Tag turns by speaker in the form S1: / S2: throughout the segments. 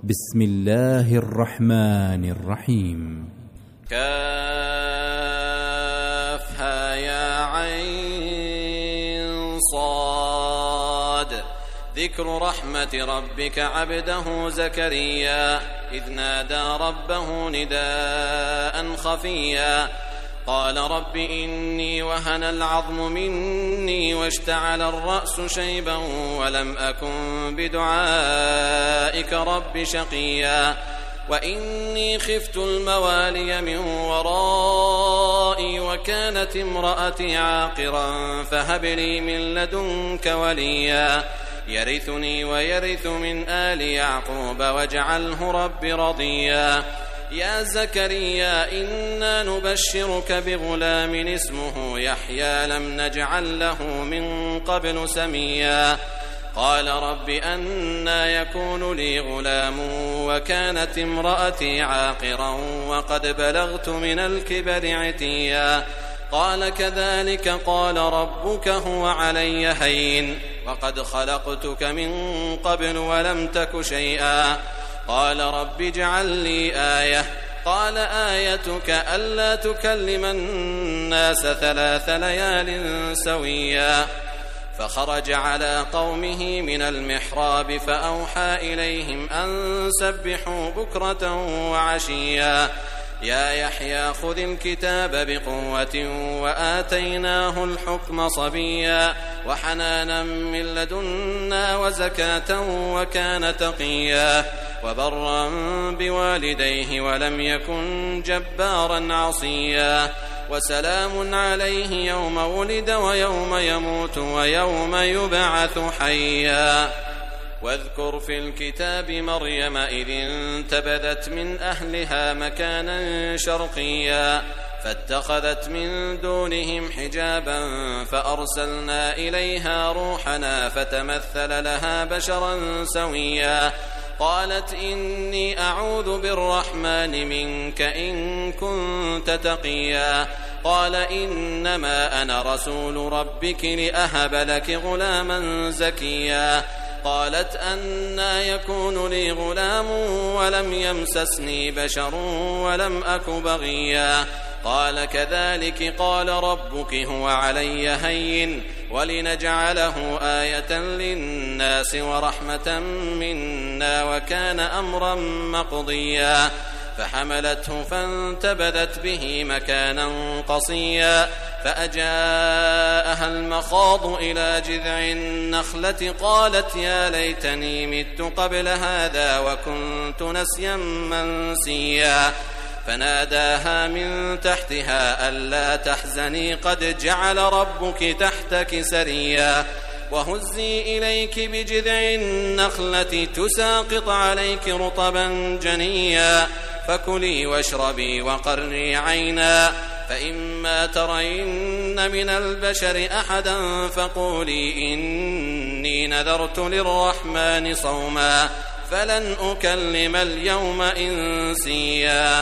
S1: بسم الله الرحمن الرحيم.
S2: كافها يا عين صاد. ذكر رحمة ربك عبده زكريا إذ نادى ربه نداء خفيا قال رب إني وهن العظم مني واشتعل الرأس شيبا ولم أكن بدعائك رب شقيا وإني خفت الموالي من ورائي وكانت امرأتي عاقرا فهب لي من لدنك وليا يرثني ويرث من آل يعقوب واجعله رب رضيا يا زكريا إنا نبشرك بغلام اسمه يحيى لم نجعل له من قبل سميا قال رب أنى يكون لي غلام وكانت امرأتي عاقرا وقد بلغت من الكبر عتيا قال كذلك قال ربك هو علي هين وقد خلقتك من قبل ولم تك شيئا قال رب اجعل لي آية قال آيتك ألا تكلم الناس 3 ليال سويا فخرج على قومه من المحراب فأوحى إليهم أن سبحوا بكرة وعشيا يا يحيى خذ الكتاب بقوة وآتيناه الحكم صبيا وحنانا من لدنا وزكاة وكان تقيا وبرا بوالديه ولم يكن جبارا عصيا وسلام عليه يوم ولد ويوم يموت ويوم يبعث حيا واذكر في الكتاب مريم إذ انتبذت من أهلها مكانا شرقيا فاتخذت من دونهم حجابا فأرسلنا إليها روحنا فتمثل لها بشرا سويا قالت إني أعوذ بالرحمن منك إن كنت تقيا قال إنما أنا رسول ربك لأهب لك غلاما زكيا قالت أنى يكون لي غلام ولم يمسسني بشر ولم أك بغيا قال كذلك قال ربك هو علي هين ولنجعله آية للناس ورحمة منا وكان أمرا مقضيا فحملته فانتبذت به مكانا قصيا فأجاءها المخاض إلى جذع النخلة قالت يا ليتني مت قبل هذا وكنت نسيا منسيا فناداها من تحتها ألا تحزني قد جعل ربك تحتك سريا وهزي إليك بجذع النخلة تساقط عليك رطبا جنيا فكلي واشربي وقري عينا فإما ترين من البشر أحدا فقولي إني نذرت للرحمن صوما فلن أكلم اليوم إنسيا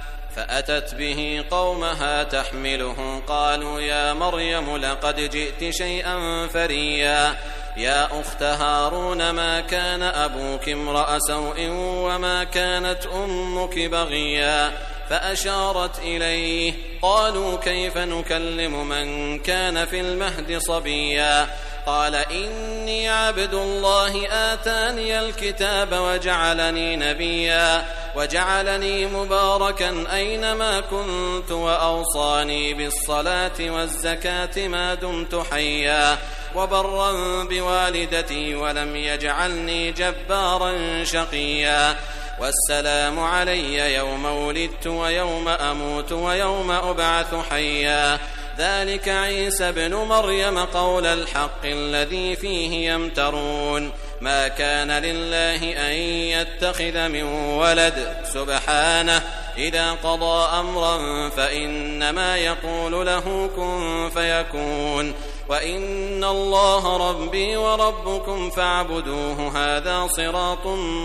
S2: فأتت به قومها تحمله قالوا يا مريم لقد جئت شيئا فريا يا أخت هارون ما كان أبوك امرأ سوء وما كانت أمك بغيا فأشارت إليه قالوا كيف نكلم من كان في المهد صبيا قال إني عبد الله آتاني الكتاب وجعلني نبيا وجعلني مباركا أينما كنت وأوصاني بالصلاة والزكاة ما دمت حيا وبرا بوالدتي ولم يجعلني جبارا شقيا والسلام علي يوم ولدت ويوم أموت ويوم أبعث حيا ذلك عيسى بن مريم قول الحق الذي فيه يمترون ما كان لله أن يتخذ من ولد سبحانه إذا قضى أمرا فإنما يقول له كن فيكون وإن الله ربي وربكم فاعبدوه هذا صراط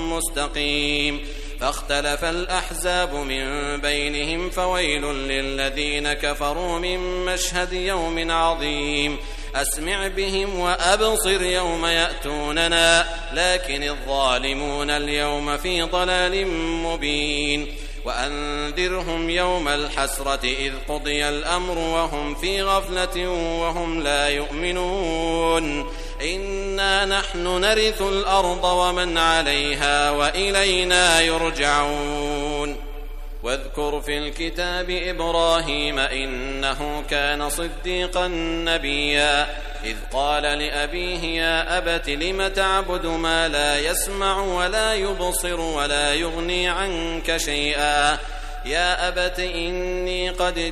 S2: مستقيم فاختلف الأحزاب من بينهم فويل للذين كفروا من مشهد يوم عظيم أسمع بهم وأبصر يوم يأتوننا لكن الظالمون اليوم في ضلال مبين وأنذرهم يوم الحسرة إذ قضي الأمر وهم في غفلة وهم لا يؤمنون إنا نحن نرث الأرض ومن عليها وإلينا يرجعون واذكر في الكتاب إبراهيم إنه كان صديقا نبيا إذ قال لأبيه يا أبت لم تعبد ما لا يسمع ولا يبصر ولا يغني عنك شيئا يا أبت إني قد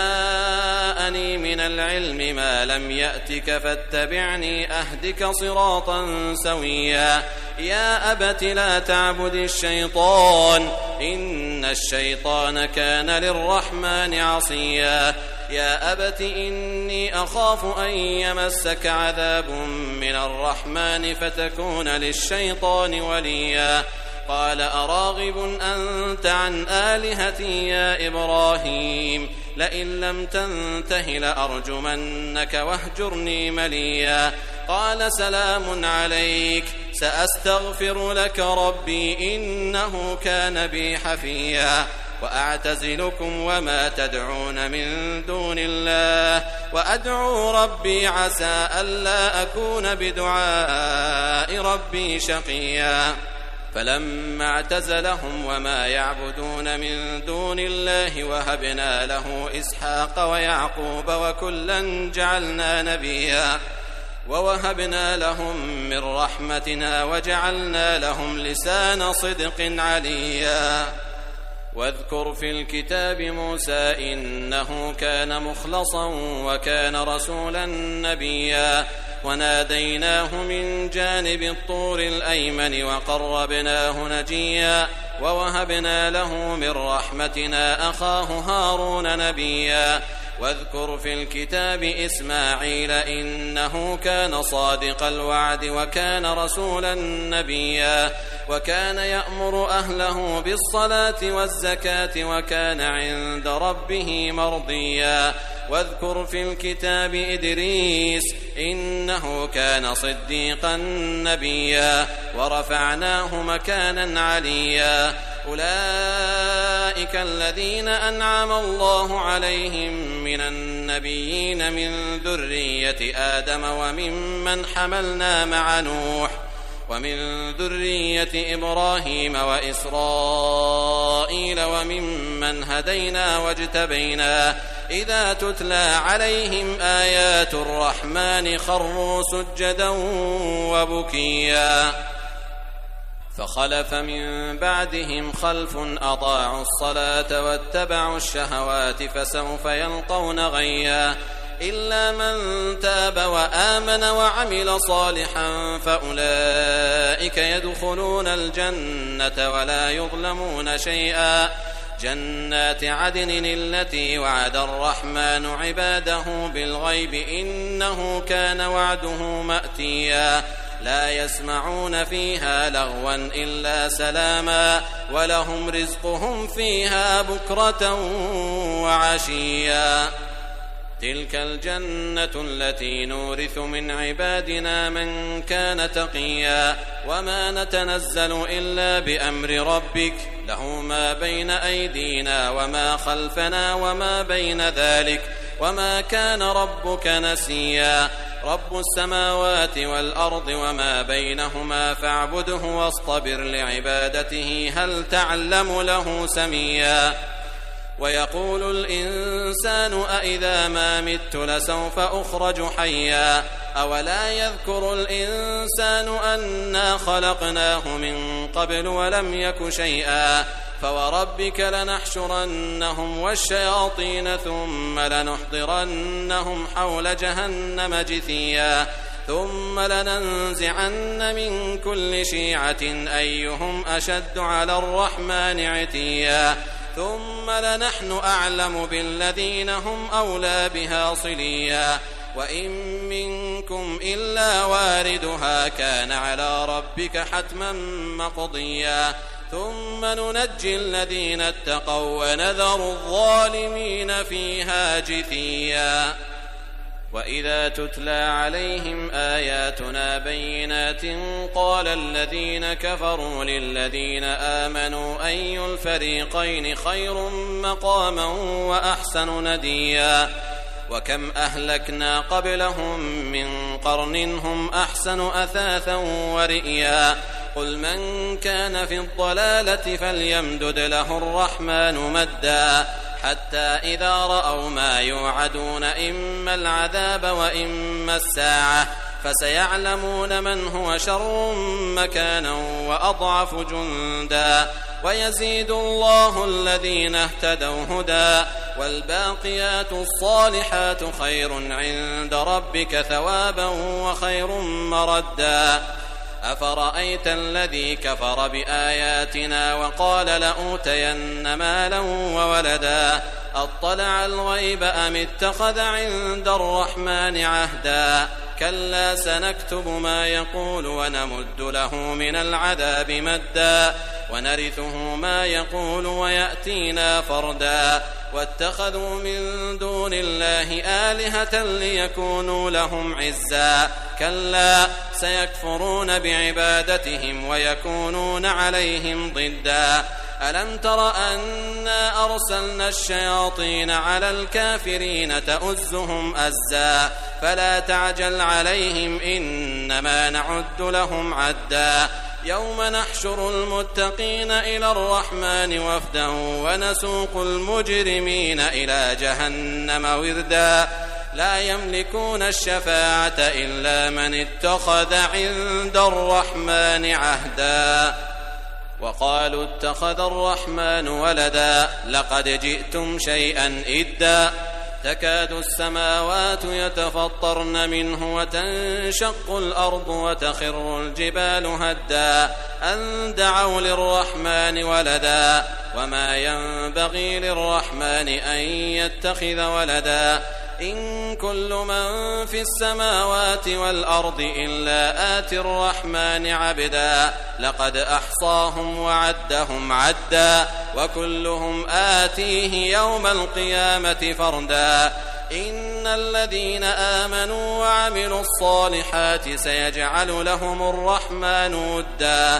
S2: جاءني من العلم ما لم يأتك فاتبعني أهدك صراطا سويا يا أبت لا تعبد الشيطان إن الشيطان كان للرحمن عصيا يا أبت إني أخاف أن يمسك عذاب من الرحمن فتكون للشيطان وليا قال أراغب أنت عن آلهتي يا إبراهيم لئن لم تنته لأرجمنك واهجرني مليا قال سلام عليك سأستغفر لك ربي إنه كان بي حفيا وأعتزلكم وما تدعون من دون الله وأدعو ربي عسى ألا أكون بدعاء ربي شقيا فلما اعتزلهم وما يعبدون من دون الله وهبنا له إسحاق ويعقوب وكلا جعلنا نبيا ووهبنا لهم من رحمتنا وجعلنا لهم لسان صدق عليا واذكر في الكتاب موسى إنه كان مخلصا وكان رسولا نبيا وناديناه من جانب الطور الأيمن وقربناه نجيا ووهبنا له من رحمتنا أخاه هارون نبيا واذكر في الكتاب إسماعيل إنه كان صادق الوعد وكان رسولا نبيا وكان يأمر أهله بالصلاة والزكاة وكان عند ربه مرضيا واذكر في الكتاب إدريس إنه كان صديقا نبيا ورفعناه مكانا عليا أولئك الذين أنعم الله عليهم من النبيين من ذرية آدم وممن حملنا مع نوح ومن ذرية إبراهيم وإسرائيل وممن هدينا واجتبينا إذا تتلى عليهم آيات الرحمن خروا سجدا وبكيا فخلف من بعدهم خلف أضاعوا الصلاة واتبعوا الشهوات فسوف يلقون غيا إلا من تاب وآمن وعمل صالحا فأولئك يدخلون الجنة ولا يظلمون شيئا جنات عدن التي وعد الرحمن عباده بالغيب إنه كان وعده مأتيا لا يسمعون فيها لغوا إلا سلاما ولهم رزقهم فيها بكرة وعشيا تلك الجنة التي نورث من عبادنا من كان تقيا وما نتنزل إلا بأمر ربك له ما بين أيدينا وما خلفنا وما بين ذلك وما كان ربك نسيا رب السماوات والأرض وما بينهما فاعبده واصطبر لعبادته هل تعلم له سميا ويقول الإنسان أإذا ما مت لسوف أخرج حيا أولا يذكر الإنسان أنا خلقناه من قبل ولم يك شيئا فوربك لنحشرنهم والشياطين ثم لنحضرنهم حول جهنم جثيا ثم لننزعن من كل شيعة أيهم أشد على الرحمن عتيا ثم لنحن أعلم بالذين هم أولى بها صليا وإن منكم إلا واردها كان على ربك حتما مقضيا ثم ننجي الذين اتقوا ونذر الظالمين فيها جثيا وإذا تتلى عليهم آياتنا بينات قال الذين كفروا للذين آمنوا أي الفريقين خير مقاما وأحسن نديا وكم أهلكنا قبلهم من قرن هم أحسن أثاثا ورئيا قل من كان في الضلالة فليمدد له الرحمن مدا حتى إذا رأوا ما يوعدون إما العذاب وإما الساعة فسيعلمون من هو شر مكانا وأضعف جندا ويزيد الله الذين اهتدوا هدى والباقيات الصالحات خير عند ربك ثوابا وخير مردا أفرأيت الذي كفر بآياتنا وقال لأوتين مالا وولدا أطلع الغيب أم اتخذ عند الرحمن عهدا كلا سنكتب ما يقول ونمد له من العذاب مدا ونرثه ما يقول ويأتينا فردا واتخذوا من دون الله آلهة ليكونوا لهم عزا كلا سيكفرون بعبادتهم ويكونون عليهم ضدا ألم تر أنا أرسلنا الشياطين على الكافرين تؤزهم أزا فلا تعجل عليهم إنما نعد لهم عدا يوم نحشر المتقين إلى الرحمن وفدا ونسوق المجرمين إلى جهنم وردا لا يملكون الشفاعة إلا من اتخذ عند الرحمن عهدا وقالوا اتخذ الرحمن ولدا لقد جئتم شيئا إدا تكاد السماوات يتفطرن منه وتنشق الأرض وتخر الجبال هدا أن دعوا للرحمن ولدا وما ينبغي للرحمن أن يتخذ ولدا إن كل من في السماوات والأرض إلا آتي الرحمن عبدا لقد أحصاهم وعدهم عدا وكلهم آتيه يوم القيامة فردا إن الذين آمنوا وعملوا الصالحات سيجعل لهم الرحمن ودا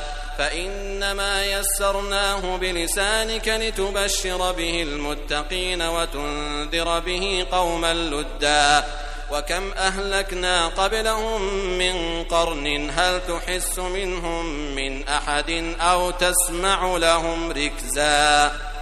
S2: فإنما يسرناه بلسانك لتبشر به المتقين وتنذر به قوما لدا وكم أهلكنا قبلهم من قرن هل تحس منهم من أحد أو تسمع لهم ركزا